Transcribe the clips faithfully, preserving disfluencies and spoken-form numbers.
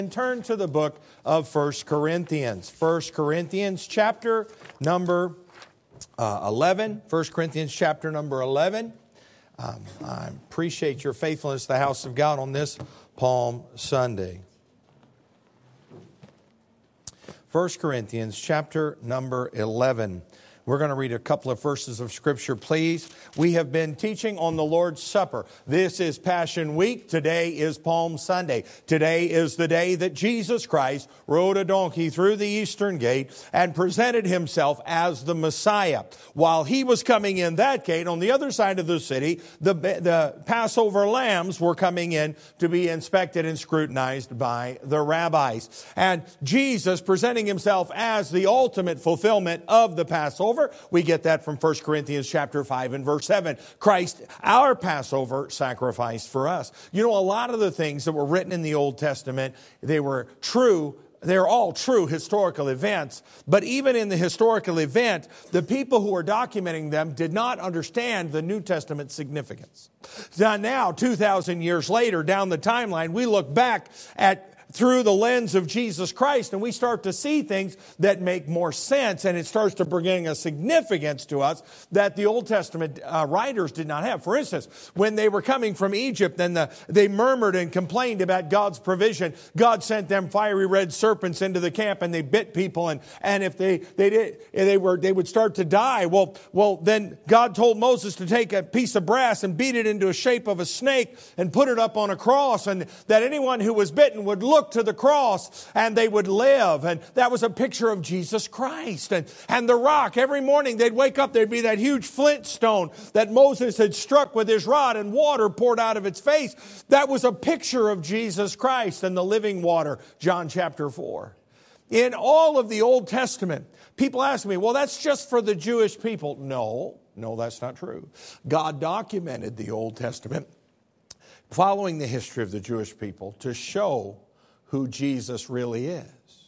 And turn to the book of First Corinthians. First Corinthians chapter number uh, eleven. First Corinthians chapter number eleven. Um, I appreciate your faithfulness to the house of God on this Palm Sunday. First Corinthians chapter number eleven. We're going to read a couple of verses of Scripture, please. We have been teaching on the Lord's Supper. This is Passion Week. Today is Palm Sunday. Today is the day that Jesus Christ rode a donkey through the eastern gate and presented himself as the Messiah. While he was coming in that gate, on the other side of the city, the, the Passover lambs were coming in to be inspected and scrutinized by the rabbis. And Jesus presenting himself as the ultimate fulfillment of the Passover. We get that from First Corinthians chapter five and verse seven. Christ, our Passover, sacrificed for us. You know, a lot of the things that were written in the Old Testament, they were true. They're all true historical events. But even in the historical event, the people who were documenting them did not understand the New Testament significance. Now, now two thousand years later, down the timeline, we look back at through the lens of Jesus Christ, and we start to see things that make more sense, and it starts to bring a significance to us that the Old Testament uh, writers did not have. For instance, when they were coming from Egypt, and the, they murmured and complained about God's provision, God sent them fiery red serpents into the camp, and they bit people, and, and if they they did they were they would start to die. Well, well, then God told Moses to take a piece of brass and beat it into a shape of a snake and put it up on a cross, and that anyone who was bitten would look to the cross and they would live. And that was a picture of Jesus Christ. And, and the rock, every morning they'd wake up, there'd be that huge flint stone that Moses had struck with his rod and water poured out of its face. That was a picture of Jesus Christ and the living water, John chapter four. In all of the Old Testament, people ask me, well, that's just for the Jewish people. No, no, that's not true. God documented the Old Testament following the history of the Jewish people to show who Jesus really is.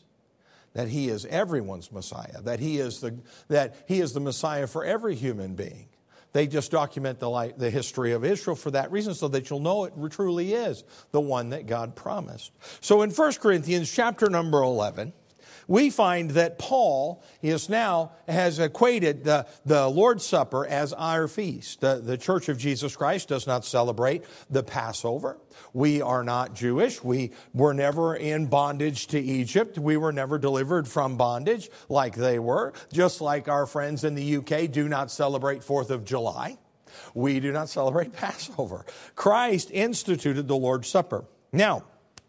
That he is everyone's Messiah. That he is the, that he is the Messiah for every human being. They just document the, life, the history of Israel for that reason, so that you'll know it truly is the one that God promised. So in First Corinthians chapter number eleven, we find that Paul is now has equated the, the Lord's Supper as our feast. The, the Church of Jesus Christ does not celebrate the Passover. We are not Jewish. We were never in bondage to Egypt. We were never delivered from bondage like they were. Just like our friends in the U K do not celebrate fourth of July. We do not celebrate Passover. Christ instituted the Lord's Supper. Now,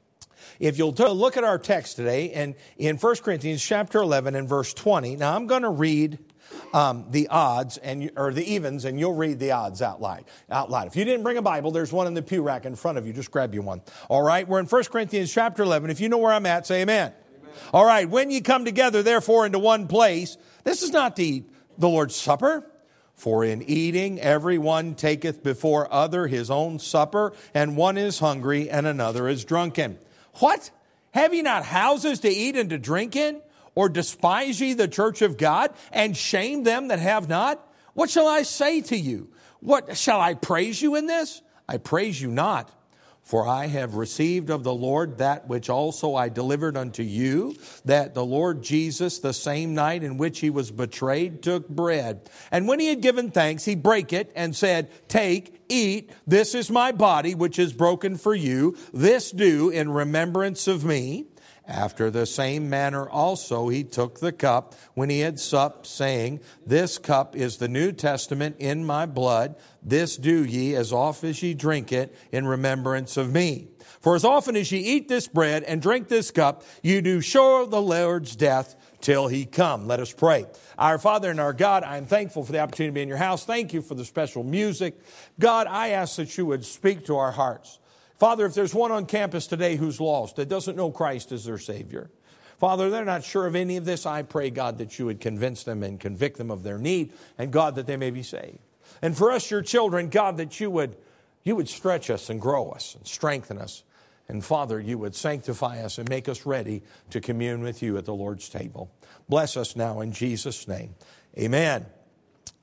if you'll look at our text today, and in First Corinthians chapter eleven and verse twenty, now I'm going to read um, the odds and or the evens, and you'll read the odds out loud. Out loud. If you didn't bring a Bible, there's one in the pew rack in front of you. Just grab you one. All right, we're in First Corinthians chapter eleven. If you know where I'm at, say amen. Amen. All right, when ye come together, therefore, into one place, this is not the, the Lord's Supper. For in eating every one taketh before other his own supper, and one is hungry, and another is drunken. What? Have ye not houses to eat and to drink in? Or despise ye the church of God, and shame them that have not? What shall I say to you? What shall I praise you in this? I praise you not. For I have received of the Lord that which also I delivered unto you, that the Lord Jesus, the same night in which he was betrayed, took bread. And when he had given thanks, he brake it and said, Take, eat, this is my body, which is broken for you. This do in remembrance of me. After the same manner also he took the cup when he had supped, saying, This cup is the New Testament in my blood. This do ye as oft as ye drink it in remembrance of me. For as often as ye eat this bread and drink this cup, you do show the Lord's death till he come. Let us pray. Our Father and our God, I am thankful for the opportunity to be in your house. Thank you for the special music. God, I ask that you would speak to our hearts. Father, if there's one on campus today who's lost, that doesn't know Christ as their Savior, Father, they're not sure of any of this. I pray, God, that you would convince them and convict them of their need, and God, that they may be saved. And for us, your children, God, that you would, you would stretch us and grow us and strengthen us. And Father, you would sanctify us and make us ready to commune with you at the Lord's table. Bless us now in Jesus' name. Amen.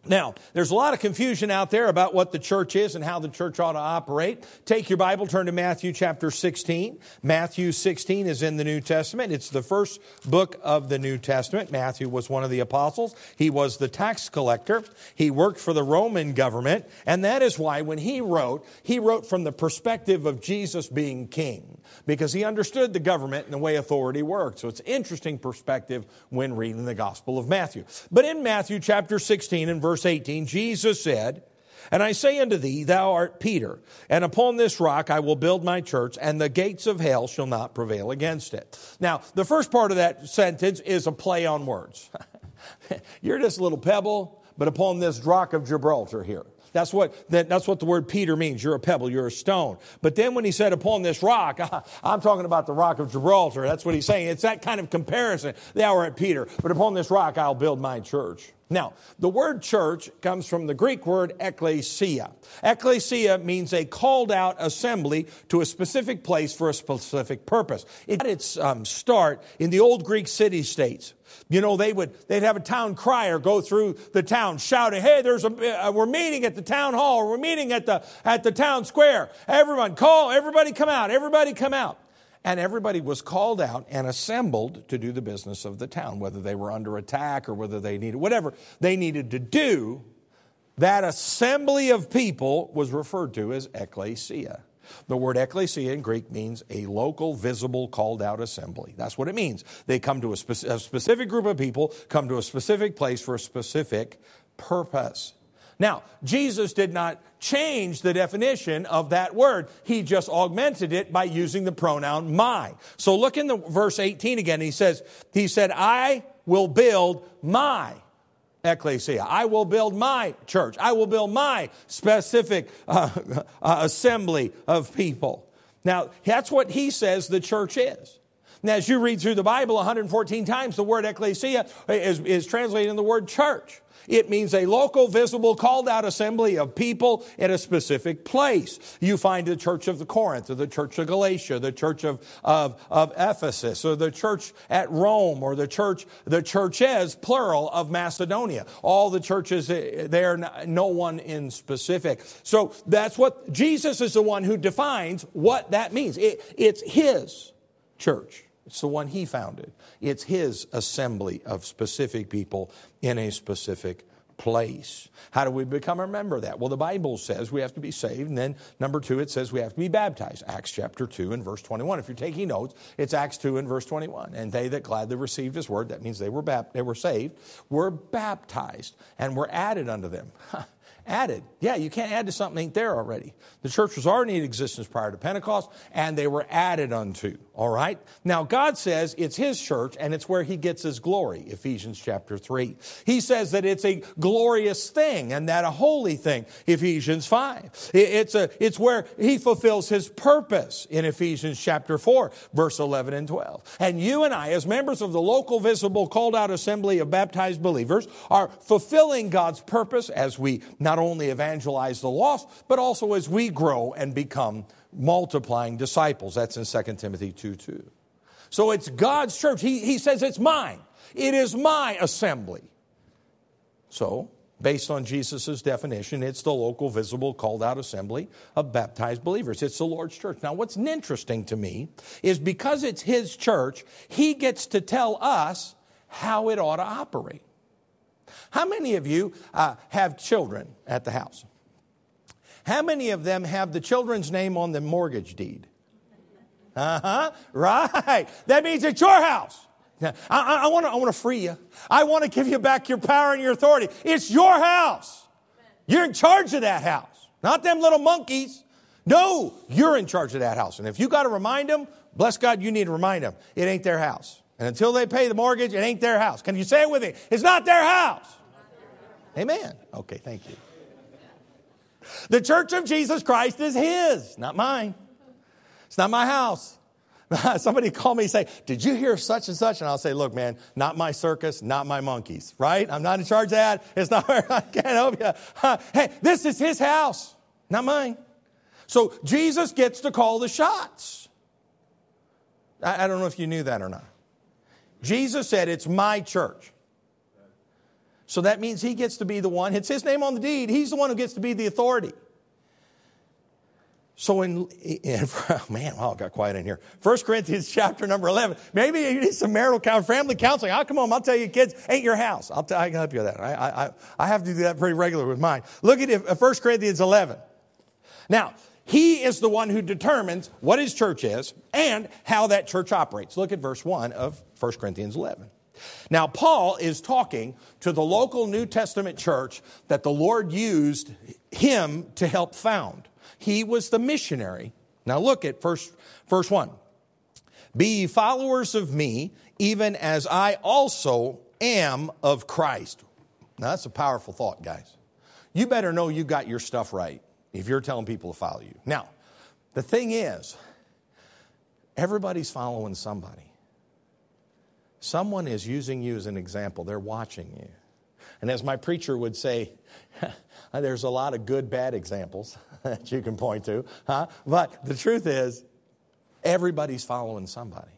Now, there's a lot of confusion out there about what the church is and how the church ought to operate. Take your Bible, turn to Matthew chapter sixteen. Matthew sixteen is in the New Testament. It's the first book of the New Testament. Matthew was one of the apostles. He was the tax collector. He worked for the Roman government. And that is why when he wrote, he wrote from the perspective of Jesus being king, because he understood the government and the way authority worked. So it's an interesting perspective when reading the Gospel of Matthew. But in Matthew chapter sixteen and verse eighteen, Jesus said, "And I say unto thee, thou art Peter, and upon this rock I will build my church, and the gates of hell shall not prevail against it." Now, the first part of that sentence is a play on words. You're just a little pebble, but upon this rock of Gibraltar here. That's what, that, that's what the word Peter means. You're a pebble, you're a stone. But then when he said upon this rock, I'm talking about the rock of Gibraltar. That's what he's saying. It's that kind of comparison. Thou art Peter, but upon this rock I'll build my church. Now, the word church comes from the Greek word ekklesia. Ekklesia means a called out assembly to a specific place for a specific purpose. It had its um, start in the old Greek city-states. You know, they would, they'd have a town crier go through the town shouting, "Hey, there's a, uh, we're meeting at the town hall, or we're meeting at the, at the town square. Everyone call, everybody come out, everybody come out." And everybody was called out and assembled to do the business of the town, whether they were under attack or whether they needed, whatever they needed to do. That assembly of people was referred to as ekklesia. The word ekklesia in Greek means a local, visible, called out assembly. That's what it means. They come to a, speci- a specific group of people, come to a specific place for a specific purpose. Now, Jesus did not change the definition of that word. He just augmented it by using the pronoun my. So look in the verse eighteen again. He says, he said, "I will build my ekklesia. I will build my church. I will build my specific uh, uh, assembly of people." Now, that's what he says the church is. Now, as you read through the Bible one hundred fourteen times, the word ekklesia is, is translated in the word church. It means a local, visible, called-out assembly of people in a specific place. You find the church of the Corinth, or the church of Galatia, the church of, of, of Ephesus, or the church at Rome, or the church, the churches, plural, of Macedonia. All the churches there, no one in specific. So that's what, Jesus is the one who defines what that means. It, it's his church. It's the one he founded. It's his assembly of specific people in a specific place. How do we become a member of that? Well, the Bible says we have to be saved. And then number two, it says we have to be baptized. Acts chapter two and verse twenty-one. If you're taking notes, it's Acts two and verse twenty-one. "And they that gladly received his word," that means they were, bap- they were saved, "were baptized and were added unto them." Added. Yeah, you can't add to something that ain't there already. The church was already in existence prior to Pentecost, and they were added unto. All right? Now, God says it's his church, and it's where he gets his glory, Ephesians chapter three. He says that it's a glorious thing, and that a holy thing, Ephesians five. It's, a, it's where he fulfills his purpose in Ephesians chapter four, verse eleven and twelve. And you and I, as members of the local, visible, called-out assembly of baptized believers, are fulfilling God's purpose as we not only evangelize the lost, but also as we grow and become multiplying disciples. That's in Second Timothy two two. So it's God's church. He, he says it's mine. It is my assembly. So, based on Jesus' definition, it's the local, visible, called-out assembly of baptized believers. It's the Lord's church. Now, what's interesting to me is because it's his church, he gets to tell us how it ought to operate. How many of you uh, have children at the house? How many of them have the children's name on the mortgage deed? Uh-huh. Right. That means it's your house. I, I, I want to I want to free you. I want to give you back your power and your authority. It's your house. You're in charge of that house. Not them little monkeys. No, you're in charge of that house. And if you got to remind them, bless God, you need to remind them. It ain't their house. And until they pay the mortgage, it ain't their house. Can you say it with me? It's not their house. Amen. Okay, thank you. The church of Jesus Christ is his, not mine. It's not my house. Somebody call me and say, "Did you hear such and such?" And I'll say, "Look, man, not my circus, not my monkeys, right? I'm not in charge of that. It's not where I can't help you. Hey, this is his house, not mine." So Jesus gets to call the shots. I, I don't know if you knew that or not. Jesus said, "It's my church." So that means he gets to be the one. It's his name on the deed. He's the one who gets to be the authority. So in, in man, wow, it got quiet in here. First Corinthians chapter number eleven. Maybe you need some marital counseling, family counseling. I'll come home. I'll tell you, kids, ain't your house. I'll tell, I can help you with that. I, I, I have to do that pretty regular with mine. Look at First Corinthians eleven. Now, he is the one who determines what his church is and how that church operates. Look at verse one of First Corinthians eleven. Now, Paul is talking to the local New Testament church that the Lord used him to help found. He was the missionary. Now look at verse, verse one. Be ye followers of me, even as I also am of Christ. Now that's a powerful thought, guys. You better know you got your stuff right if you're telling people to follow you. Now, the thing is, everybody's following somebody. Someone is using you as an example. They're watching you. And as my preacher would say, there's a lot of good, bad examples that you can point to. Huh? But the truth is, everybody's following somebody.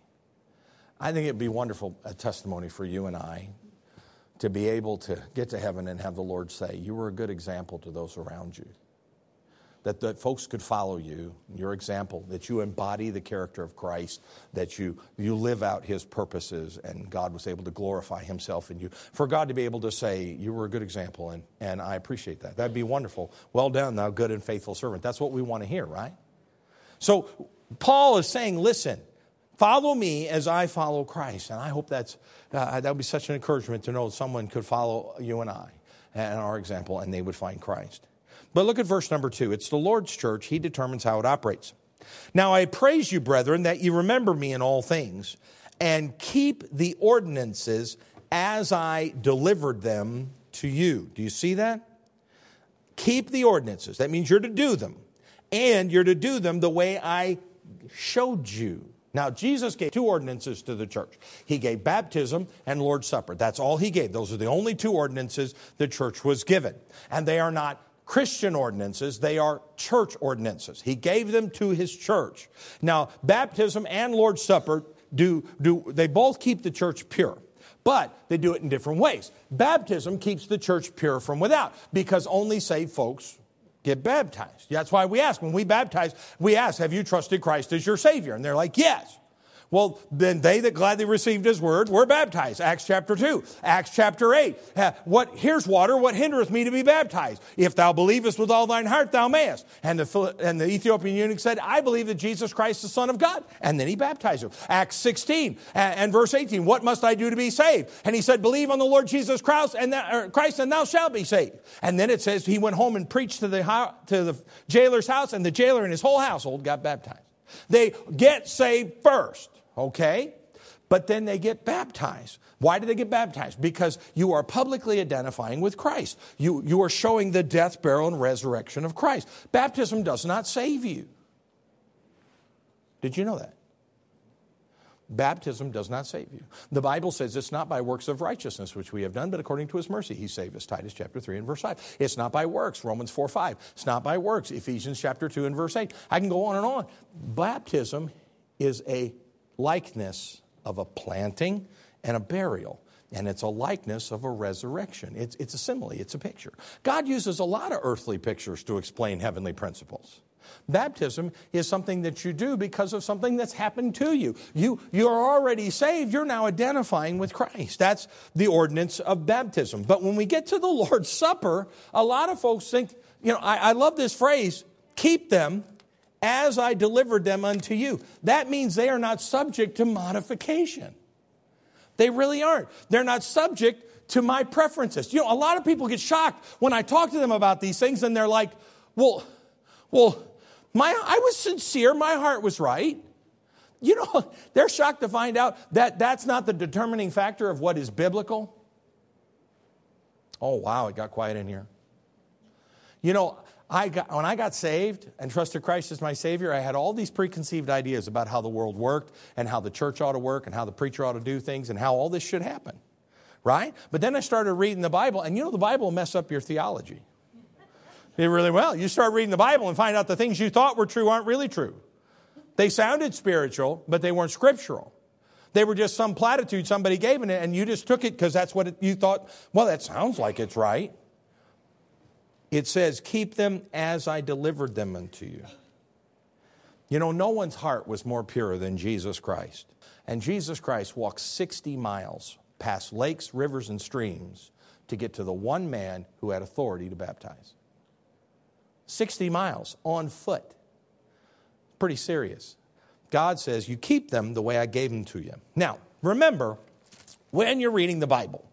I think it'd be wonderful, a testimony for you and I to be able to get to heaven and have the Lord say, you were a good example to those around you. That the folks could follow you, your example, that you embody the character of Christ, that you, you live out his purposes, and God was able to glorify himself in you. For God to be able to say, you were a good example, and, and I appreciate that. That'd be wonderful. Well done, thou good and faithful servant. That's what we want to hear, right? So Paul is saying, listen, follow me as I follow Christ. And I hope that's uh, that would be such an encouragement to know someone could follow you and I and our example, and they would find Christ. But look at verse number two. It's the Lord's church. He determines how it operates. Now I praise you, brethren, that you remember me in all things and keep the ordinances as I delivered them to you. Do you see that? Keep the ordinances. That means you're to do them. And you're to do them the way I showed you. Now, Jesus gave two ordinances to the church. He gave baptism and Lord's Supper. That's all he gave. Those are the only two ordinances the church was given. And they are not Christian ordinances, they are church ordinances. He gave them to his church. Now, baptism and Lord's Supper, do, do they both keep the church pure. But they do it in different ways. Baptism keeps the church pure from without, because only saved folks get baptized. That's why we ask, when we baptize, we ask, have you trusted Christ as your Savior? And they're like, yes. Well, then they that gladly received his word were baptized. Acts chapter two. Acts chapter eight. What, here's water, what hindereth me to be baptized? If thou believest with all thine heart, thou mayest. And the, and the Ethiopian eunuch said, I believe that Jesus Christ is the Son of God. And then he baptized him. Acts sixteen and, and verse eighteen. What must I do to be saved? And he said, believe on the Lord Jesus Christ and, that, Christ, and thou shalt be saved. And then it says he went home and preached to the, to the jailer's house, and the jailer and his whole household got baptized. They get saved first. Okay? But then they get baptized. Why do they get baptized? Because you are publicly identifying with Christ. You, you are showing the death, burial, and resurrection of Christ. Baptism does not save you. Did you know that? Baptism does not save you. The Bible says it's not by works of righteousness which we have done, but according to his mercy he saved us. Titus chapter three and verse five. It's not by works. Romans four five. It's not by works. Ephesians chapter two and verse eight. I can go on and on. Baptism is a likeness of a planting and a burial. And it's a likeness of a resurrection. It's, it's a simile. It's a picture. God uses a lot of earthly pictures to explain heavenly principles. Baptism is something that you do because of something that's happened to you. You, you're already saved. You're now identifying with Christ. That's the ordinance of baptism. But when we get to the Lord's Supper, a lot of folks think, you know, I, I love this phrase, keep them as I delivered them unto you. That means they are not subject to modification. They really aren't. They're not subject to my preferences. You know, a lot of people get shocked when I talk to them about these things, and they're like, well, well, my I was sincere. My heart was right. You know, they're shocked to find out that that's not the determining factor of what is biblical. Oh, wow, it got quiet in here. You know, I got, when I got saved and trusted Christ as my Savior, I had all these preconceived ideas about how the world worked and how the church ought to work and how the preacher ought to do things and how all this should happen, right? But then I started reading the Bible, and you know the Bible will mess up your theology. It really will. You start reading the Bible and find out the things you thought were true aren't really true. They sounded spiritual, but they weren't scriptural. They were just some platitude somebody gave in it, and you just took it because that's what it, you thought, well, that sounds like it's right. It says, keep them as I delivered them unto you. You know, no one's heart was more pure than Jesus Christ. And Jesus Christ walked sixty miles past lakes, rivers, and streams to get to the one man who had authority to baptize. sixty miles on foot. Pretty serious. God says, you keep them the way I gave them to you. Now, remember, when you're reading the Bible,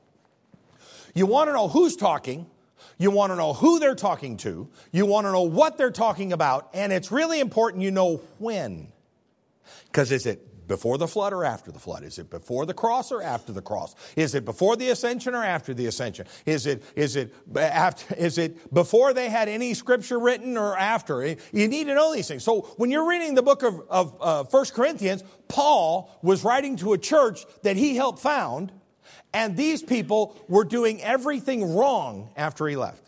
you want to know who's talking, you want to know who they're talking to, you want to know what they're talking about, and it's really important you know when. Because is it before the flood or after the flood? Is it before the cross or after the cross? Is it before the ascension or after the ascension? Is it is it after, is it before they had any scripture written or after? You need to know these things. So when you're reading the book of, of uh, First Corinthians, Paul was writing to a church that he helped found, and these people were doing everything wrong after he left.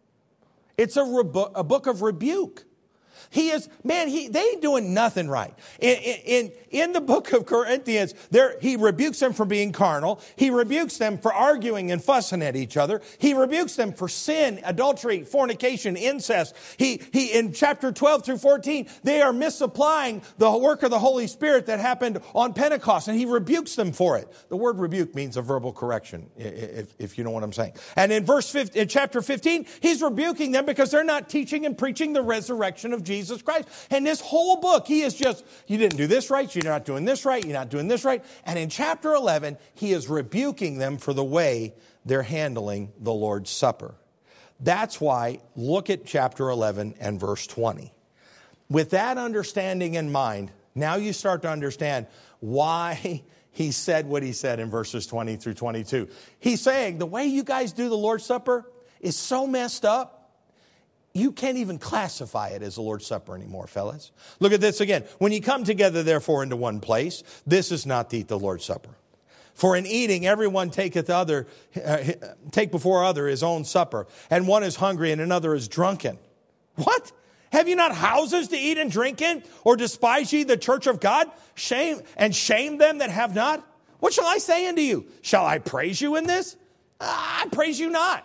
It's a, rebu- a book of rebuke. He is, man, he, they ain't doing nothing right. In, in, in the book of Corinthians, there, he rebukes them for being carnal. He rebukes them for arguing and fussing at each other. He rebukes them for sin, adultery, fornication, incest. He, he, in chapter twelve through fourteen, they are misapplying the work of the Holy Spirit that happened on Pentecost, and he rebukes them for it. The word rebuke means a verbal correction, if, if you know what I'm saying. And in verse fifteen, in chapter fifteen, he's rebuking them because they're not teaching and preaching the resurrection of Jesus. Jesus Christ. And this whole book, he is just, you didn't do this right, you're not doing this right, you're not doing this right. And in chapter eleven, he is rebuking them for the way they're handling the Lord's Supper. That's why, look at chapter eleven and verse twenty. With that understanding in mind, now you start to understand why he said what he said in verses twenty through twenty-two. He's saying, the way you guys do the Lord's Supper is so messed up, you can't even classify it as the Lord's Supper anymore, fellas. Look at this again. When you come together, therefore, into one place, this is not to eat the Lord's Supper. For in eating, everyone taketh other, uh, take before other his own supper, and one is hungry and another is drunken. What? Have you not houses to eat and drink in? Or despise ye the church of God? Shame and shame them that have not? What shall I say unto you? Shall I praise you in this? I praise you not.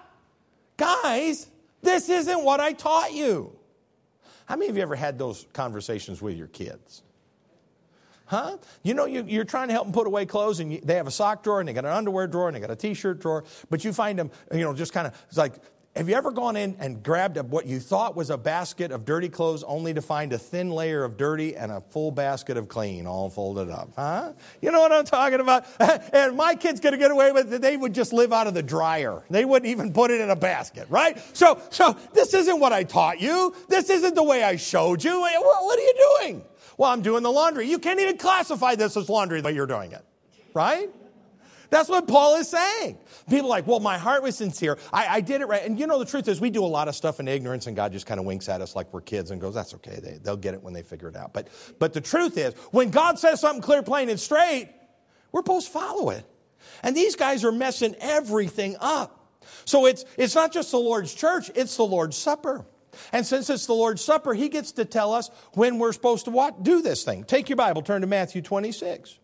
Guys, this isn't what I taught you. How many of you ever had those conversations with your kids? Huh? You know, you, you're trying to help them put away clothes, and you, they have a sock drawer, and they got an underwear drawer, and they got a T-shirt drawer, but you find them, you know, just kind of, it's like, have you ever gone in and grabbed a, what you thought was a basket of dirty clothes only to find a thin layer of dirty and a full basket of clean all folded up? Huh? You know what I'm talking about? And my kid's going to get away with it. They would just live out of the dryer. They wouldn't even put it in a basket, right? So, so this isn't what I taught you. This isn't the way I showed you. What, what are you doing? Well, I'm doing the laundry. You can't even classify this as laundry the way you're doing it, right? That's what Paul is saying. People are like, well, my heart was sincere. I, I did it right. And you know, the truth is we do a lot of stuff in ignorance, and God just kind of winks at us like we're kids and goes, that's okay. They, they'll get it when they figure it out. But, but the truth is, when God says something clear, plain, and straight, we're supposed to follow it. And these guys are messing everything up. So it's, it's not just the Lord's church, it's the Lord's Supper. And since it's the Lord's Supper, he gets to tell us when we're supposed to what? Do this thing. Take your Bible, turn to Matthew twenty-six.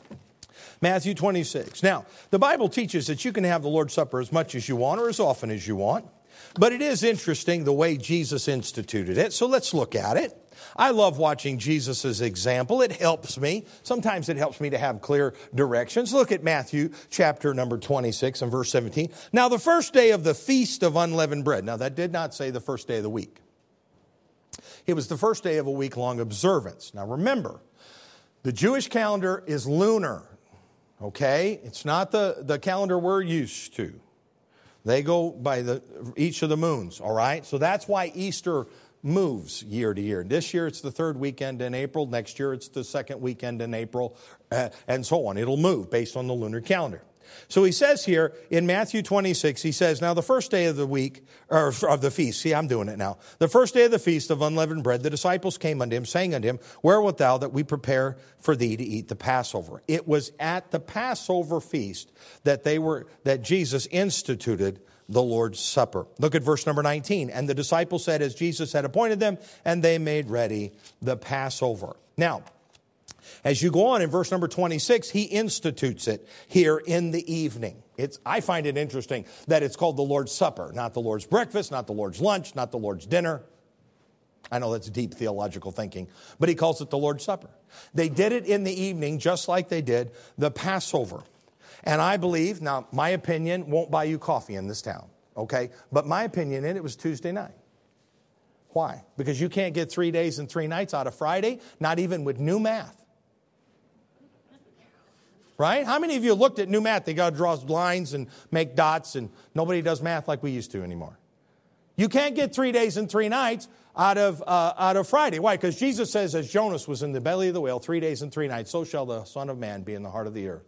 Matthew twenty-six. Now, the Bible teaches that you can have the Lord's Supper as much as you want or as often as you want. But it is interesting the way Jesus instituted it. So let's look at it. I love watching Jesus' example. It helps me. Sometimes it helps me to have clear directions. Look at Matthew chapter number twenty-six and verse seventeen. Now, the first day of the Feast of Unleavened Bread. Now, that did not say the first day of the week. It was the first day of a week-long observance. Now, remember, the Jewish calendar is lunar. Okay? It's not the, the calendar we're used to. They go by the each of the moons, all right? So that's why Easter moves year to year. This year it's the third weekend in April. Next year it's the second weekend in April, uh, and so on. It'll move based on the lunar calendar. So he says here in Matthew twenty-six, he says, now the first day of the week, or of the feast, see, I'm doing it now. The first day of the feast of unleavened bread, the disciples came unto him, saying unto him, where wilt thou that we prepare for thee to eat the Passover? It was at the Passover feast that they were, that Jesus instituted the Lord's Supper. Look at verse number nineteen. And the disciples said, as Jesus had appointed them, and they made ready the Passover. Now, As you go on in verse number twenty-six, he institutes it here in the evening. It's, I find it interesting that it's called the Lord's Supper, not the Lord's breakfast, not the Lord's lunch, not the Lord's dinner. I know that's deep theological thinking, but he calls it the Lord's Supper. They did it in the evening just like they did the Passover. And I believe, now my opinion won't buy you coffee in this town, okay? But my opinion in it was Tuesday night. Why? Because you can't get three days and three nights out of Friday, not even with new math. Right? How many of you looked at new math? They got to draw lines and make dots, and nobody does math like we used to anymore. You can't get three days and three nights out of uh, out of Friday. Why? Because Jesus says, as Jonas was in the belly of the whale three days and three nights, so shall the Son of Man be in the heart of the earth.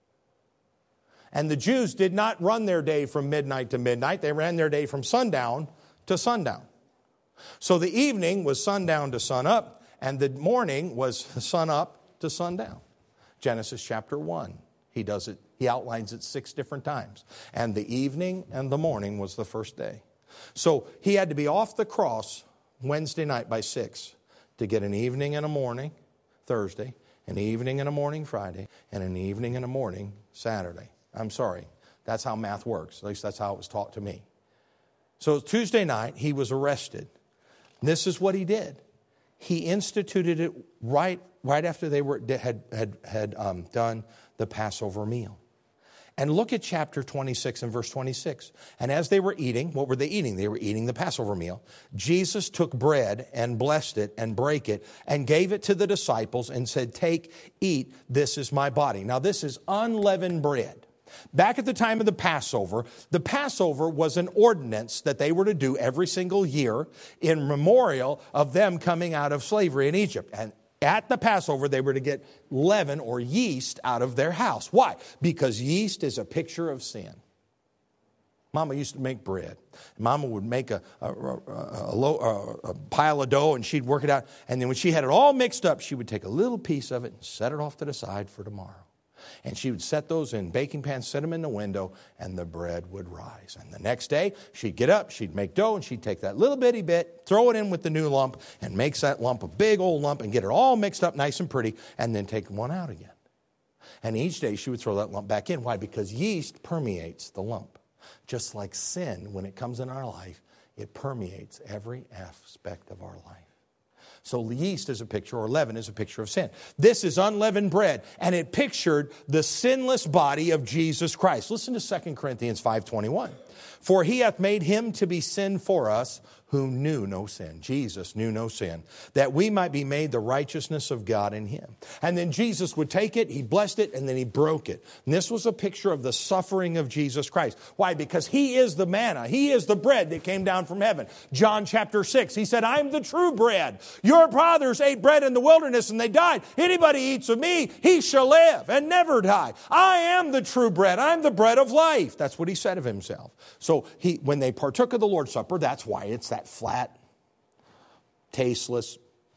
And the Jews did not run their day from midnight to midnight. They ran their day from sundown to sundown. So the evening was sundown to sunup, and the morning was sunup to sundown. Genesis chapter one. He does it, he outlines it six different times. And the evening and the morning was the first day. So he had to be off the cross Wednesday night by six to get an evening and a morning Thursday, an evening and a morning Friday, and an evening and a morning Saturday. I'm sorry. That's how math works. At least that's how it was taught to me. So Tuesday night, he was arrested. This is what he did. He instituted it right, right after they were had had had um, done the Passover meal. And look at chapter twenty-six and verse twenty-six. And as they were eating, what were they eating? They were eating the Passover meal. Jesus took bread and blessed it and brake it and gave it to the disciples and said, "Take, eat, this is my body." Now this is unleavened bread. Back at the time of the Passover, the Passover was an ordinance that they were to do every single year in memorial of them coming out of slavery in Egypt. And at the Passover, they were to get leaven or yeast out of their house. Why? Because yeast is a picture of sin. Mama used to make bread. Mama would make a, a, a, a, low, a, a pile of dough and she'd work it out. And then when she had it all mixed up, she would take a little piece of it and set it off to the side for tomorrow. And she would set those in baking pans, set them in the window, and the bread would rise. And the next day, she'd get up, she'd make dough, and she'd take that little bitty bit, throw it in with the new lump, and makes that lump a big old lump and get it all mixed up nice and pretty, and then take one out again. And each day, she would throw that lump back in. Why? Because yeast permeates the lump. Just like sin, when it comes in our life, it permeates every aspect of our life. So yeast is a picture, or leaven is a picture of sin. This is unleavened bread, and it pictured the sinless body of Jesus Christ. Listen to Second Corinthians five twenty-one. For he hath made him to be sin for us who knew no sin. Jesus knew no sin, that we might be made the righteousness of God in him. And then Jesus would take it, he blessed it, and then he broke it. And this was a picture of the suffering of Jesus Christ. Why? Because he is the manna. He is the bread that came down from heaven. John chapter six, he said, "I am the true bread. Your fathers ate bread in the wilderness and they died. Anybody eats of me, he shall live and never die. I am the true bread. I'm the bread of life." That's what he said of himself. So he, when they partook of the Lord's Supper, that's why it's that flat, tasteless,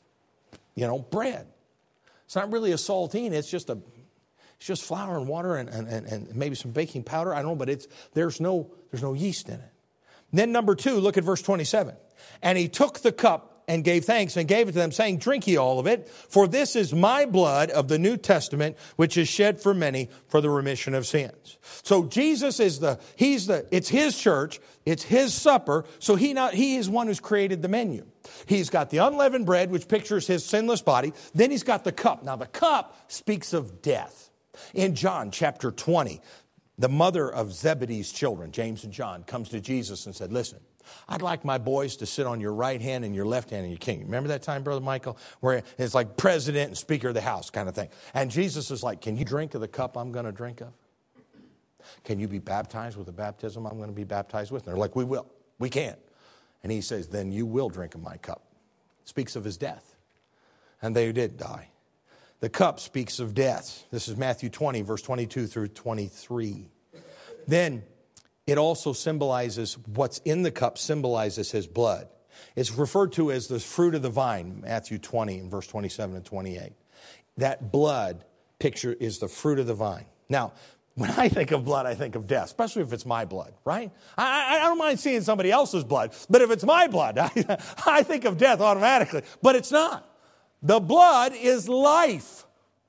you know, bread. It's not really a saltine. It's just a, it's just flour and water and, and, and maybe some baking powder. I don't know, but it's there's no there's no yeast in it. Then number two, look at verse twenty-seven. And he took the cup and gave thanks and gave it to them, saying, "Drink ye all of it, for this is my blood of the New Testament, which is shed for many for the remission of sins." So Jesus is the, he's the, it's his church, it's his supper, so he not, he is one who's created the menu. He's got the unleavened bread, which pictures his sinless body. Then he's got the cup. Now the cup speaks of death. In John chapter twenty, the mother of Zebedee's children, James and John, comes to Jesus and said, "Listen, I'd like my boys to sit on your right hand and your left hand in your kingdom." Remember that time, Brother Michael, where it's like president and speaker of the house kind of thing. And Jesus is like, "Can you drink of the cup I'm going to drink of? Can you be baptized with the baptism I'm going to be baptized with?" And they're like, "We will. We can." And he says, "Then you will drink of my cup." It speaks of his death. And they did die. The cup speaks of death. This is Matthew twenty, verse twenty-two through twenty-three. Then it also symbolizes, what's in the cup symbolizes his blood. It's referred to as the fruit of the vine, Matthew twenty and verse twenty-seven and twenty-eight. That blood picture is the fruit of the vine. Now, when I think of blood, I think of death, especially if it's my blood, right? I, I don't mind seeing somebody else's blood, but if it's my blood, I, I think of death automatically. But it's not. The blood is life.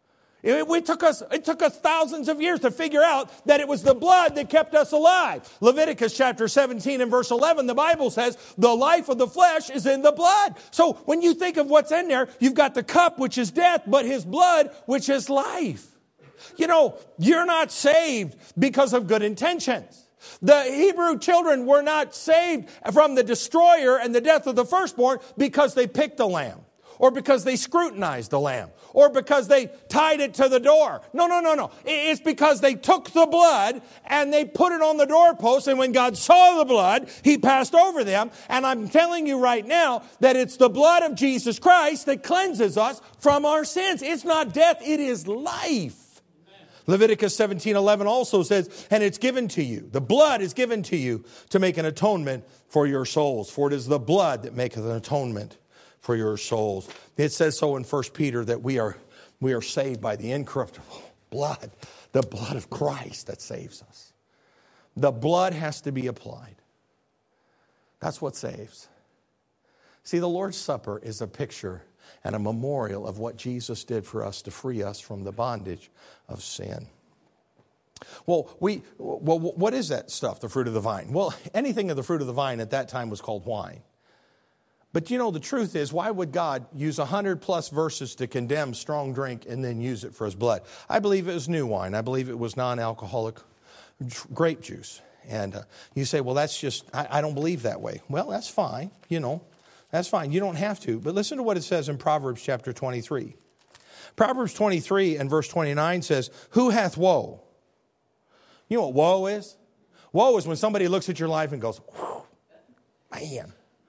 It, it, took us, it took us thousands of years to figure out that it was the blood that kept us alive. Leviticus chapter seventeen and verse eleven, the Bible says, the life of the flesh is in the blood. So when you think of what's in there, you've got the cup, which is death, but his blood, which is life. You know, you're not saved because of good intentions. The Hebrew children were not saved from the destroyer and the death of the firstborn because they picked the lamb, or because they scrutinized the lamb, or because they tied it to the door. No, no, no, no. It's because they took the blood and they put it on the doorpost, and when God saw the blood, he passed over them. And I'm telling you right now that it's the blood of Jesus Christ that cleanses us from our sins. It's not death, it is life. Leviticus seventeen eleven also says, and it's given to you. The blood is given to you to make an atonement for your souls. For it is the blood that maketh an atonement for your souls. It says so in First Peter that we are, we are saved by the incorruptible blood, the blood of Christ that saves us. The blood has to be applied. That's what saves. See, the Lord's Supper is a picture and a memorial of what Jesus did for us to free us from the bondage of sin. Well, we well, what is that stuff, the fruit of the vine? Well, anything of the fruit of the vine at that time was called wine. But you know, the truth is, why would God use one hundred plus verses to condemn strong drink and then use it for his blood? I believe it was new wine. I believe it was non-alcoholic grape juice. And uh, you say, well, that's just, I, I don't believe that way. Well, that's fine, you know. That's fine. You don't have to. But listen to what it says in Proverbs chapter twenty-three. Proverbs twenty-three and verse twenty-nine says, who hath woe? You know what woe is? Woe is when somebody looks at your life and goes, man.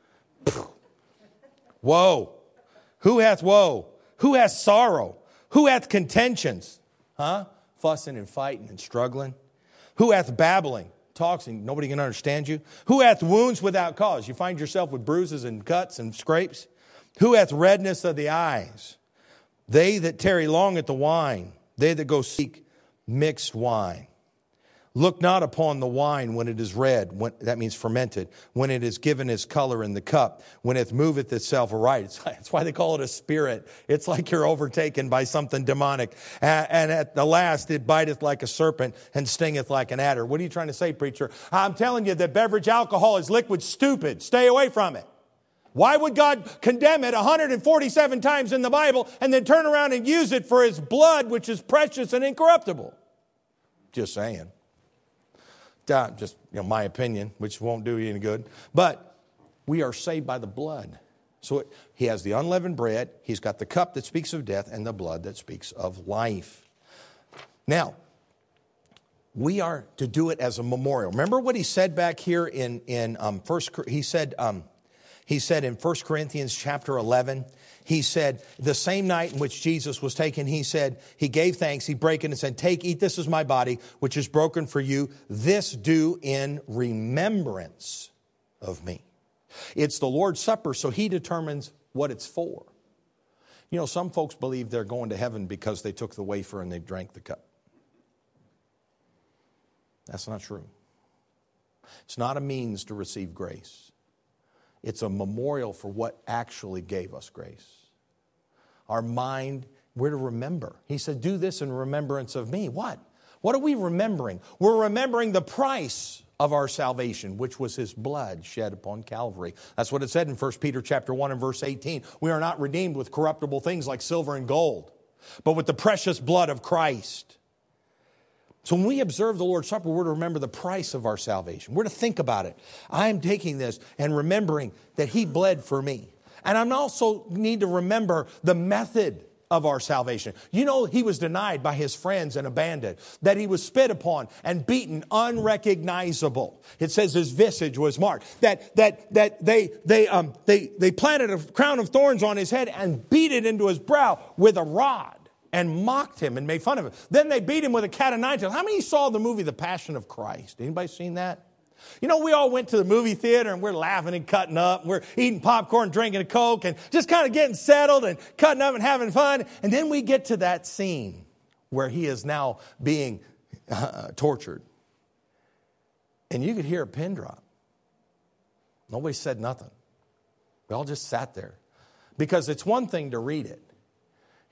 Woe. Who hath woe? Who hath sorrow? Who hath contentions? Huh? Fussing and fighting and struggling. Who hath babbling? Talks and nobody can understand you. Who hath wounds without cause? You find yourself with bruises and cuts and scrapes. Who hath redness of the eyes? They that tarry long at the wine. They that go seek mixed wine. Look not upon the wine when it is red, when, that means fermented, when it is given its color in the cup, when it moveth itself aright. That's why they call it a spirit. It's like you're overtaken by something demonic. And, and at the last, it biteth like a serpent and stingeth like an adder. What are you trying to say, preacher? I'm telling you that beverage alcohol is liquid stupid. Stay away from it. Why would God condemn it one hundred forty-seven times in the Bible and then turn around and use it for his blood, which is precious and incorruptible? Just saying. Just, you know, my opinion, which won't do you any good. But we are saved by the blood. So it, he has the unleavened bread, he's got the cup that speaks of death, and the blood that speaks of life. Now, we are to do it as a memorial. Remember what he said back here in, in um, first, he said, um, he said in First Corinthians chapter eleven, he said, the same night in which Jesus was taken, he said, he gave thanks, he brake it and said, take, eat, this is my body, which is broken for you. This do in remembrance of me. It's the Lord's Supper, so he determines what it's for. You know, some folks believe they're going to heaven because they took the wafer and they drank the cup. That's not true. It's not a means to receive grace. It's a memorial for what actually gave us grace. Our mind, we're to remember. He said, do this in remembrance of me. What? What are we remembering? We're remembering the price of our salvation, which was his blood shed upon Calvary. That's what it said in First Peter chapter one and verse eighteen. We are not redeemed with corruptible things like silver and gold, but with the precious blood of Christ. So when we observe the Lord's Supper, we're to remember the price of our salvation. We're to think about it. I am taking this and remembering that he bled for me. And I also need to remember the method of our salvation. You know, he was denied by his friends and abandoned, that he was spit upon and beaten unrecognizable. It says his visage was marked, that that that they they um they they planted a crown of thorns on his head and beat it into his brow with a rod and mocked him and made fun of him. Then they beat him with a cat o' nine tails. How many saw the movie The Passion of Christ? Anybody seen that? You know, we all went to the movie theater and we're laughing and cutting up. And we're eating popcorn, drinking a Coke, and just kind of getting settled and cutting up and having fun. And then we get to that scene where he is now being uh, tortured. And you could hear a pin drop. Nobody said nothing. We all just sat there. Because it's one thing to read it.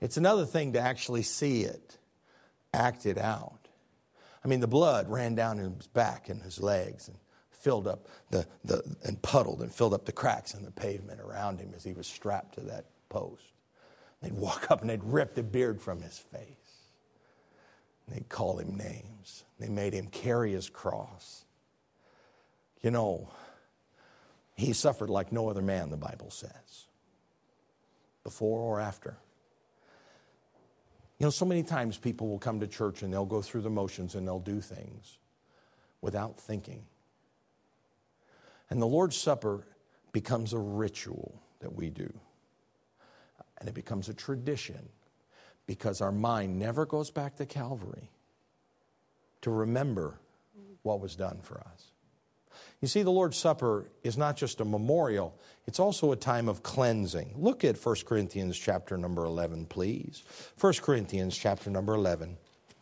It's another thing to actually see it acted out. I mean, the blood ran down his back and his legs and filled up the, the and puddled and filled up the cracks in the pavement around him as he was strapped to that post. They'd walk up and they'd rip the beard from his face. They'd call him names. They made him carry his cross. You know, he suffered like no other man, the Bible says, before or after. You know, so many times people will come to church and they'll go through the motions and they'll do things without thinking. And the Lord's Supper becomes a ritual that we do. And it becomes a tradition because our mind never goes back to Calvary to remember what was done for us. You see, the Lord's Supper is not just a memorial, it's also a time of cleansing. Look at First Corinthians chapter number eleven, please. First Corinthians chapter number eleven.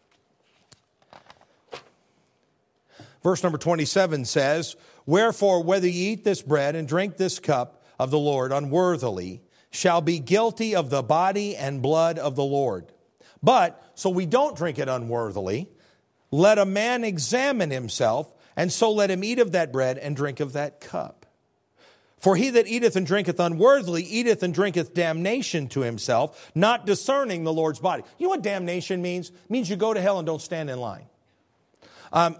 Verse number twenty-seven says, "Wherefore, whether ye eat this bread and drink this cup of the Lord unworthily, shall be guilty of the body and blood of the Lord. But, so we don't drink it unworthily, let a man examine himself, and so let him eat of that bread and drink of that cup. For he that eateth and drinketh unworthily eateth and drinketh damnation to himself, not discerning the Lord's body." You know what damnation means? It means you go to hell and don't stand in line. Um,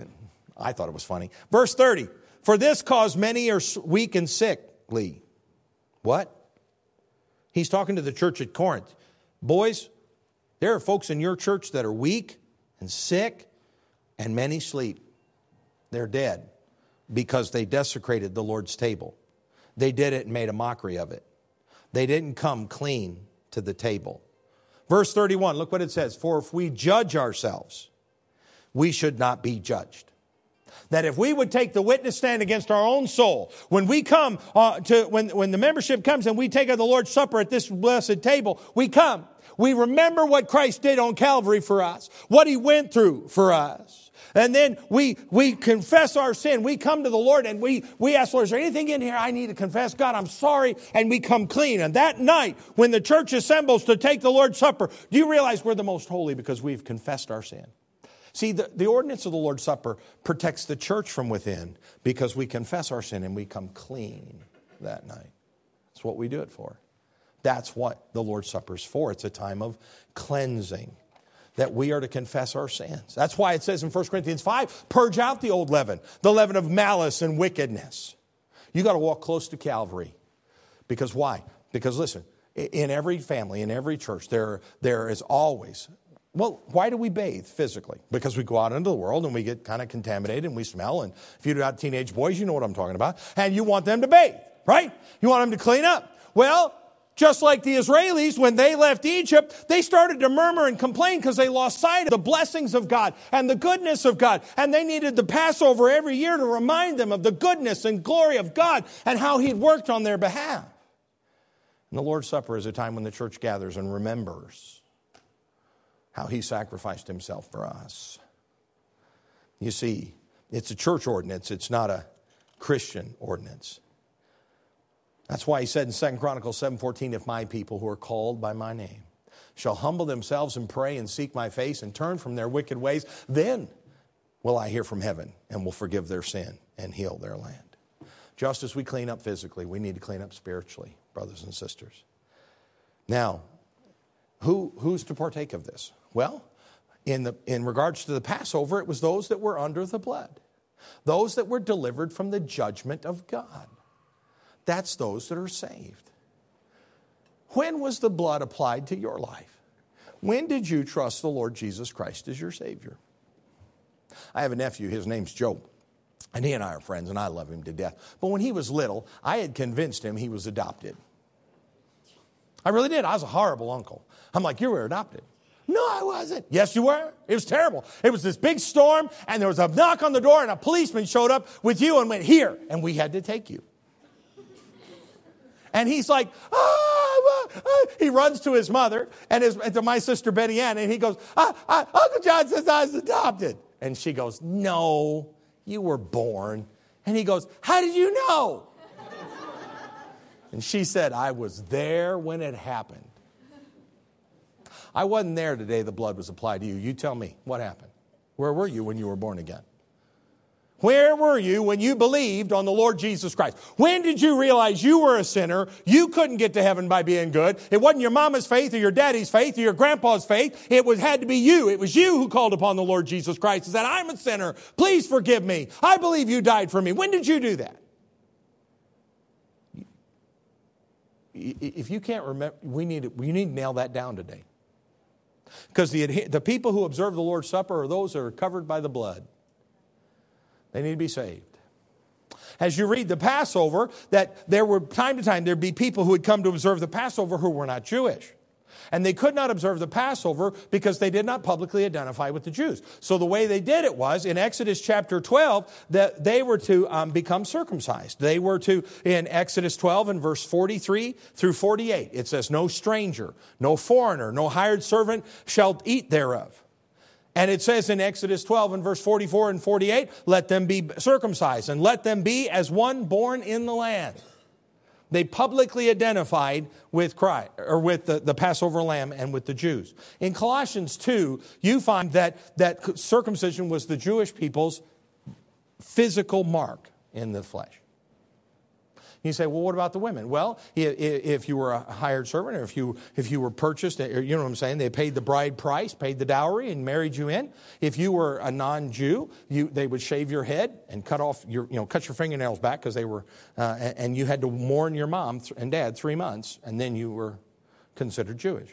I thought it was funny. Verse thirty, "For this cause many are weak and sickly." What? He's talking to the church at Corinth. Boys, there are folks in your church that are weak and sick, and many sleep. They're dead because they desecrated the Lord's table. They did it and made a mockery of it. They didn't come clean to the table. Verse thirty-one, look what it says. "For if we judge ourselves, we should not be judged." That if we would take the witness stand against our own soul, when we come uh, to, when, when the membership comes and we take of the Lord's Supper at this blessed table, we come. We remember what Christ did on Calvary for us, what He went through for us. And then we we confess our sin. We come to the Lord and we, we ask, "Lord, is there anything in here I need to confess? God, I'm sorry." And we come clean. And that night, when the church assembles to take the Lord's Supper, do you realize we're the most holy because we've confessed our sin? See, the, the ordinance of the Lord's Supper protects the church from within because we confess our sin and we come clean that night. That's what we do it for. That's what the Lord's Supper is for. It's a time of cleansing, that we are to confess our sins. That's why it says in First Corinthians five, "Purge out the old leaven, the leaven of malice and wickedness." You got to walk close to Calvary. Because why? Because listen, in every family, in every church, there, there is always... Well, why do we bathe physically? Because we go out into the world and we get kind of contaminated and we smell. And if you've got teenage boys, you know what I'm talking about. And you want them to bathe, right? You want them to clean up. Well, just like the Israelis, when they left Egypt, they started to murmur and complain because they lost sight of the blessings of God and the goodness of God. And they needed the Passover every year to remind them of the goodness and glory of God and how He'd worked on their behalf. And the Lord's Supper is a time when the church gathers and remembers how He sacrificed Himself for us. You see, it's a church ordinance. It's not a Christian ordinance. That's why He said in Second Chronicles seven fourteen, "If my people who are called by my name shall humble themselves and pray and seek my face and turn from their wicked ways, then will I hear from heaven and will forgive their sin and heal their land." Just as we clean up physically, we need to clean up spiritually, brothers and sisters. Now, who, who's to partake of this? Well, in the in regards to the Passover, it was those that were under the blood. Those that were delivered from the judgment of God. That's those that are saved. When was the blood applied to your life? When did you trust the Lord Jesus Christ as your Savior? I have a nephew, his name's Joe. And he and I are friends, and I love him to death. But when he was little, I had convinced him he was adopted. I really did. I was a horrible uncle. I'm like, "You were adopted." "No, I wasn't." "Yes, you were. It was terrible. It was this big storm, and there was a knock on the door, and a policeman showed up with you and went, 'Here,' and we had to take you." And he's like, ah, ah. He runs to his mother and his, to my sister Betty Ann, and he goes, ah, ah, "Uncle John says I was adopted." And she goes, "No, you were born." And he goes, "How did you know?" And she said, "I was there when it happened." I wasn't there the day the blood was applied to you. You tell me, what happened? Where were you when you were born again? Where were you when you believed on the Lord Jesus Christ? When did you realize you were a sinner? You couldn't get to heaven by being good. It wasn't your mama's faith or your daddy's faith or your grandpa's faith. It was had to be you. It was you who called upon the Lord Jesus Christ and said, I'm a sinner. Please forgive me. I believe you died for me. When did you do that? If you can't remember, we need to, we need to nail that down today. Because the, the people who observe the Lord's Supper are those that are covered by the blood. They need to be saved. As you read the Passover, that there were time to time, there'd be people who would come to observe the Passover who were not Jewish. And they could not observe the Passover because they did not publicly identify with the Jews. So the way they did it was, in Exodus chapter twelve, that they were to um, become circumcised. They were to, in Exodus twelve and verse forty-three through forty-eight, it says, no stranger, no foreigner, no hired servant shall eat thereof. And it says in Exodus twelve and verse forty-four and forty-eight, let them be circumcised and let them be as one born in the land. They publicly identified with Christ, or with the, the Passover lamb and with the Jews. In Colossians two, you find that, that circumcision was the Jewish people's physical mark in the flesh. You say, well, what about the women? Well, if you were a hired servant or if you if you were purchased, or you know what I'm saying, they paid the bride price, paid the dowry, and married you in. If you were a non-Jew, you they would shave your head and cut off your you know cut your fingernails back because they were, uh, and you had to mourn your mom and dad three months, and then you were considered Jewish.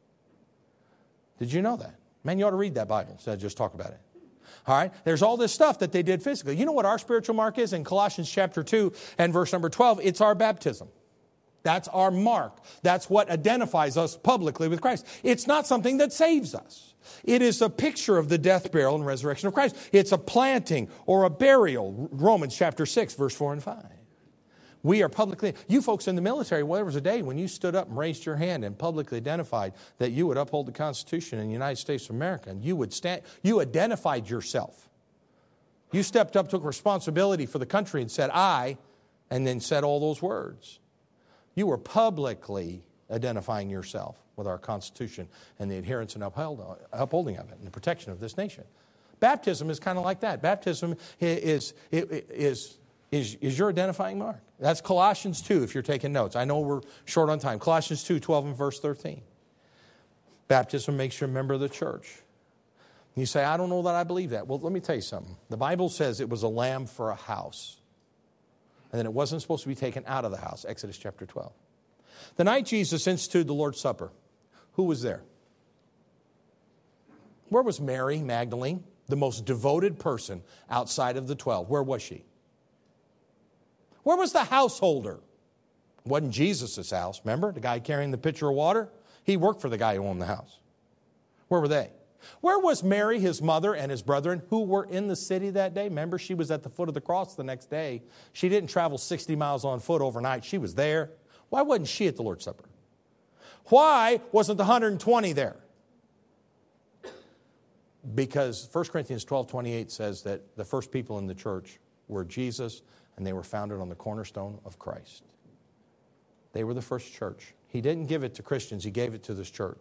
Did you know that? Man, you ought to read that Bible instead of just talk about it. All right, there's all this stuff that they did physically. You know what our spiritual mark is? In Colossians chapter two and verse number twelve, it's our baptism. That's our mark. That's what identifies us publicly with Christ. It's not something that saves us. It is a picture of the death, burial, and resurrection of Christ. It's a planting or a burial. Romans chapter six, verse four and five. We are publicly, you folks in the military, well, there was a day when you stood up and raised your hand and publicly identified that you would uphold the Constitution in the United States of America. And you would stand, you identified yourself. You stepped up, took responsibility for the country and said, I, and then said all those words. You were publicly identifying yourself with our Constitution and the adherence and upheld, upholding of it and the protection of this nation. Baptism is kind of like that. Baptism is, is, is Is, is your identifying mark. That's Colossians two, if you're taking notes. I know we're short on time. Colossians two, twelve and verse thirteen. Baptism makes you a member of the church. You say, I don't know that I believe that. Well, let me tell you something. The Bible says it was a lamb for a house. And then it wasn't supposed to be taken out of the house. Exodus chapter twelve. The night Jesus instituted the Lord's Supper, who was there? Where was Mary Magdalene, the most devoted person outside of the twelve? Where was she? Where was the householder? It wasn't Jesus' house. Remember the guy carrying the pitcher of water? He worked for the guy who owned the house. Where were they? Where was Mary, his mother, and his brethren who were in the city that day? Remember, she was at the foot of the cross the next day. She didn't travel sixty miles on foot overnight. She was there. Why wasn't she at the Lord's Supper? Why wasn't the one hundred twenty there? Because First Corinthians twelve twenty-eight says that the first people in the church were Jesus, and they were founded on the cornerstone of Christ. They were the first church. He didn't give it to Christians. He gave it to this church.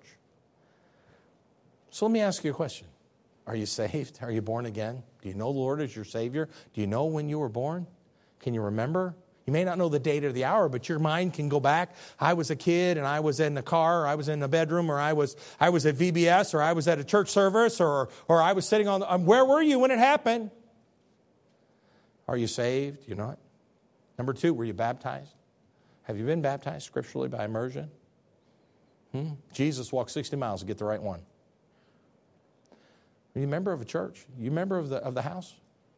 So let me ask you a question. Are you saved? Are you born again? Do you know the Lord as your Savior? Do you know when you were born? Can you remember? You may not know the date or the hour, but your mind can go back. I was a kid, and I was in the car, or I was in the bedroom, or I was I was at V B S, or I was at a church service, or, or I was sitting on the... Um, where were you when it happened? Are you saved? You're not. Number two, were you baptized? Have you been baptized scripturally by immersion? Hmm? Jesus walked sixty miles to get the right one. Are you a member of a church? Are you a member of the, of the house?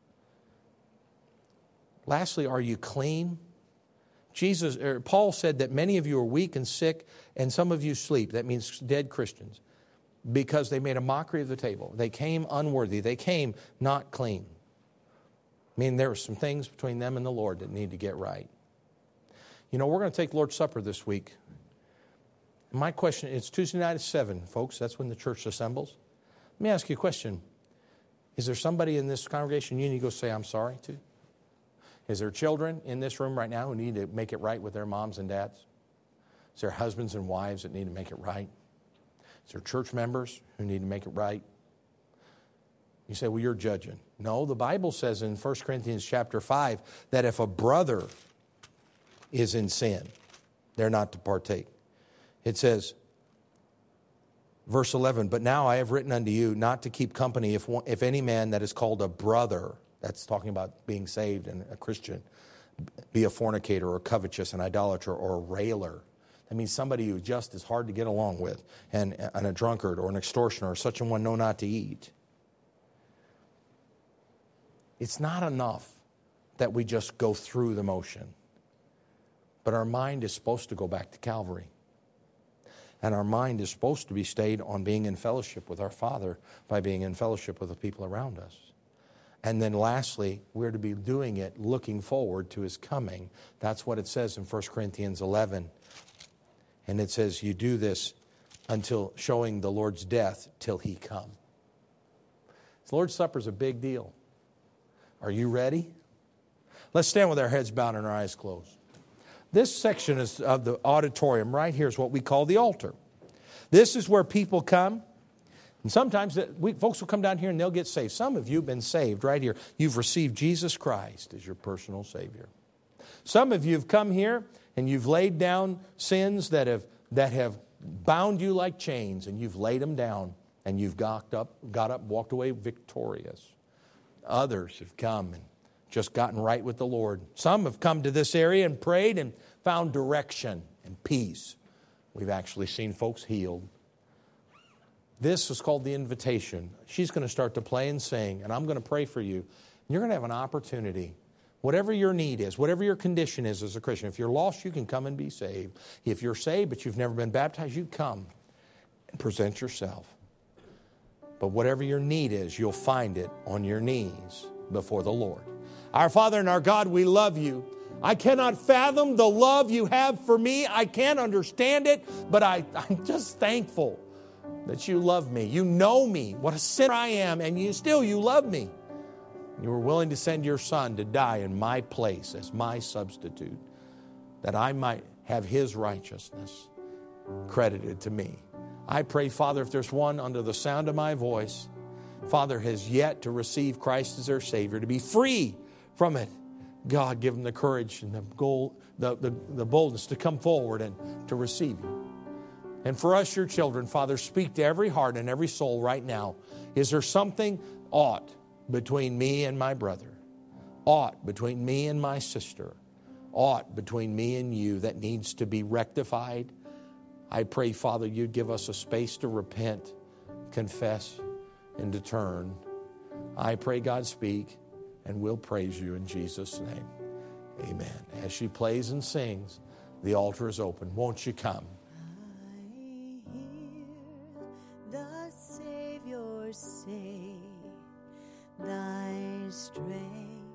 Lastly, are you clean? Jesus, or Paul said that many of you are weak and sick, and some of you sleep. That means dead Christians. Because they made a mockery of the table. They came unworthy. They came not clean. I mean, there are some things between them and the Lord that need to get right. You know, we're going to take Lord's Supper this week. My question, it's Tuesday night at seven, folks. That's when the church assembles. Let me ask you a question. Is there somebody in this congregation you need to go say, I'm sorry to? Is there children in this room right now who need to make it right with their moms and dads? Is there husbands and wives that need to make it right? Is there church members who need to make it right? You say, well, you're judging. No, the Bible says in First Corinthians chapter five that if a brother is in sin, they're not to partake. It says, verse eleven, but now I have written unto you not to keep company if, one, if any man that is called a brother, that's talking about being saved and a Christian, be a fornicator or covetous, an idolater or a railer. That means somebody who just is hard to get along with, and, and a drunkard or an extortioner or such a one know not to eat. It's not enough that we just go through the motion. But our mind is supposed to go back to Calvary. And our mind is supposed to be stayed on being in fellowship with our Father by being in fellowship with the people around us. And then lastly, we're to be doing it looking forward to His coming. That's what it says in First Corinthians eleven. And it says, you do this until showing the Lord's death till He come. The Lord's Supper is a big deal. Are you ready? Let's stand with our heads bowed and our eyes closed. This section is of the auditorium right here is what we call the altar. This is where people come. And sometimes we, folks will come down here and they'll get saved. Some of you have been saved right here. You've received Jesus Christ as your personal Savior. Some of you have come here and you've laid down sins that have that have bound you like chains, and you've laid them down and you've got up, got up, walked away victorious. Others have come and just gotten right with the Lord. Some have come to this area and prayed and found direction and peace. We've actually seen folks healed. This is called the invitation. She's going to start to play and sing, and I'm going to pray for you. And you're going to have an opportunity. Whatever your need is, whatever your condition is as a Christian, if you're lost, you can come and be saved. If you're saved but you've never been baptized, you come and present yourself. But whatever your need is, you'll find it on your knees before the Lord. Our Father and our God, we love you. I cannot fathom the love you have for me. I can't understand it, but I, I'm just thankful that you love me. You know me, what a sinner I am, and you still you love me. You were willing to send your Son to die in my place as my substitute, that I might have His righteousness credited to me. I pray, Father, if there's one under the sound of my voice, Father, has yet to receive Christ as their Savior, to be free from it, God, give them the courage and the, goal, the, the, the boldness to come forward and to receive you. And for us, your children, Father, speak to every heart and every soul right now. Is there something, aught, between me and my brother? Aught between me and my sister? Aught between me and you that needs to be rectified? I pray, Father, you'd give us a space to repent, confess, and to turn. I pray, God, speak, and we'll praise you in Jesus' name. Amen. As she plays and sings, the altar is open. Won't you come? I hear the Savior say, thy strength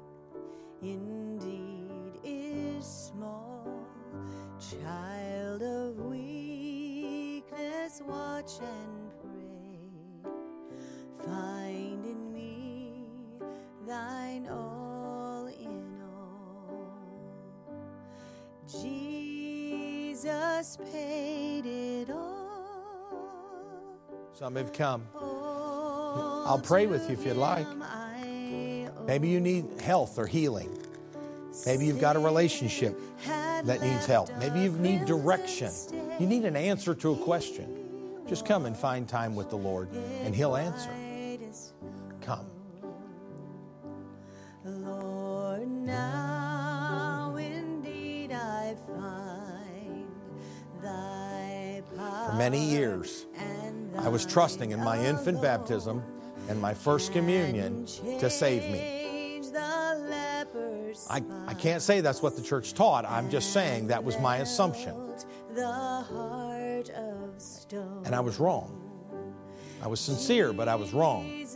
indeed is small. Child of weakness, watch and pray. Find in me thine all in all. Jesus paid it all. Some have come. I'll pray with you if you'd like. Maybe you need health or healing. Maybe you've got a relationship that needs help. Maybe you need direction. You need an answer to a question. Just come and find time with the Lord, and He'll answer. Come. Lord, now indeed I find thy power. For many years, I was trusting in my infant baptism and my first communion to save me. I, I can't say that's what the church taught. I'm just saying that was my assumption. And I was wrong. I was sincere, but I was wrong.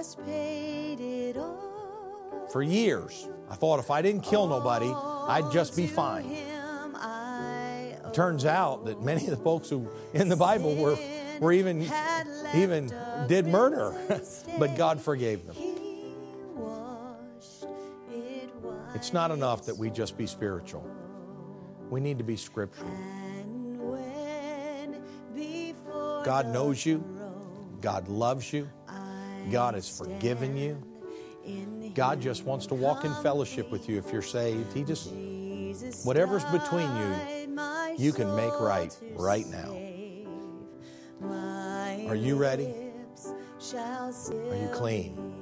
For years, I thought if I didn't kill nobody, I'd just be fine. It turns out that many of the folks who in the Bible were, were even, even did murder, but God forgave them. It's not enough that we just be spiritual. We need to be scriptural. And when before God knows you. God loves you. God has forgiven you. God just wants to walk in fellowship with you if you're saved. He just, whatever's between you, you can make right right now. Are you ready? Are you clean?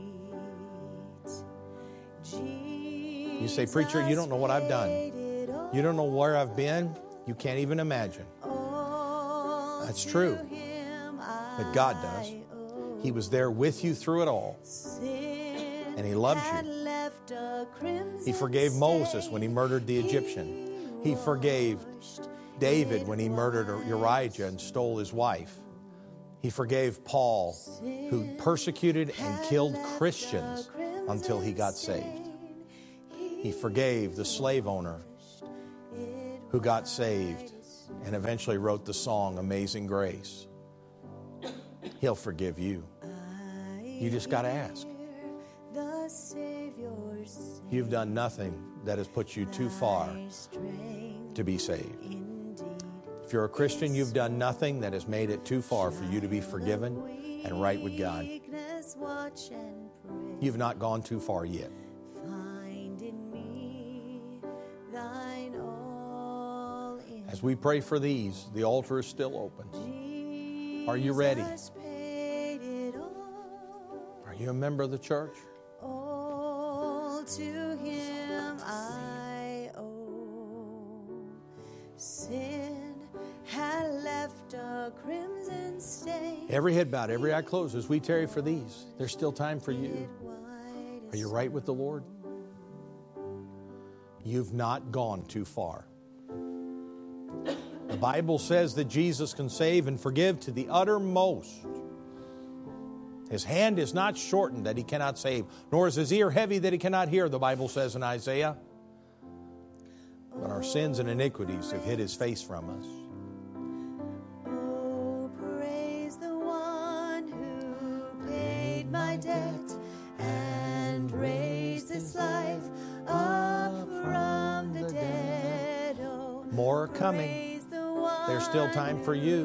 You say, preacher, you don't know what I've done. You don't know where I've been. You can't even imagine. That's true. But God does. He was there with you through it all. And He loves you. He forgave Moses when he murdered the Egyptian. He forgave David when he murdered Uriah and stole his wife. He forgave Paul, who persecuted and killed Christians until he got saved. He forgave the slave owner who got saved and eventually wrote the song Amazing Grace. He'll forgive you. You just got to ask. You've done nothing that has put you too far to be saved. If you're a Christian, you've done nothing that has made it too far for you to be forgiven and right with God. You've not gone too far yet. As we pray for these, the altar is still open. Are you ready? Are you a member of the church? All to Him I owe. Sin had left a crimson stain. Every head bowed, every eye closed as we tarry for these. There's still time for you. Are you right with the Lord? You've not gone too far. The Bible says that Jesus can save and forgive to the uttermost. His hand is not shortened that He cannot save, nor is His ear heavy that He cannot hear, the Bible says in Isaiah. But our sins and iniquities have hid His face from us. Oh, praise the one who paid my debt and raised this life up from the dead. Oh, more are coming. There's still time for you.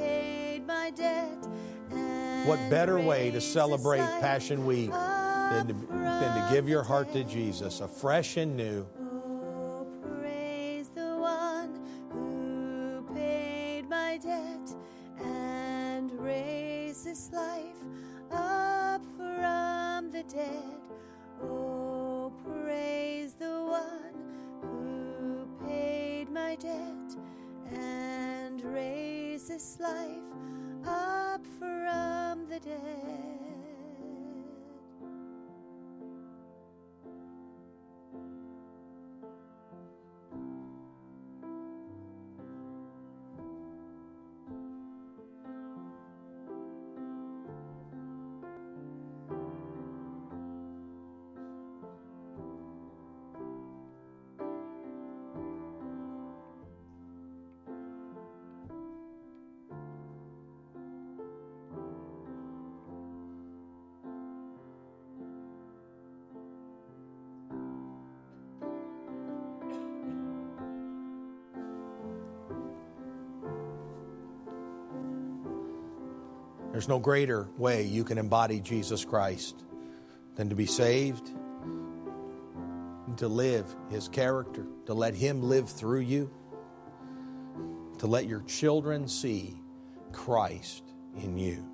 What better way to celebrate Passion Week than to, than to give your heart to Jesus, afresh and new? Oh, praise the one who paid my debt and raised this life up from the dead. Oh, praise the one who paid my debt and raise this life up from the dead. There's no greater way you can embody Jesus Christ than to be saved, to live His character, to let Him live through you, to let your children see Christ in you.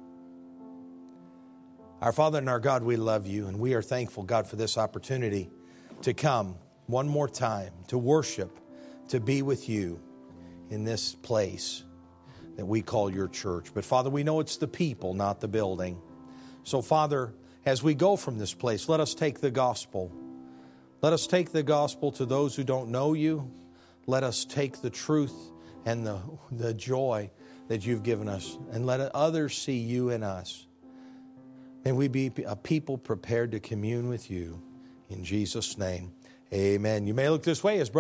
Our Father and our God, we love You, and we are thankful, God, for this opportunity to come one more time, to worship, to be with You in this place that we call Your church. But Father, we know it's the people, not the building. So Father, as we go from this place, let us take the gospel. Let us take the gospel to those who don't know You. Let us take the truth and the, the joy that You've given us, and let others see You in us. May we be a people prepared to commune with You. In Jesus' name, amen. You may look this way as Brother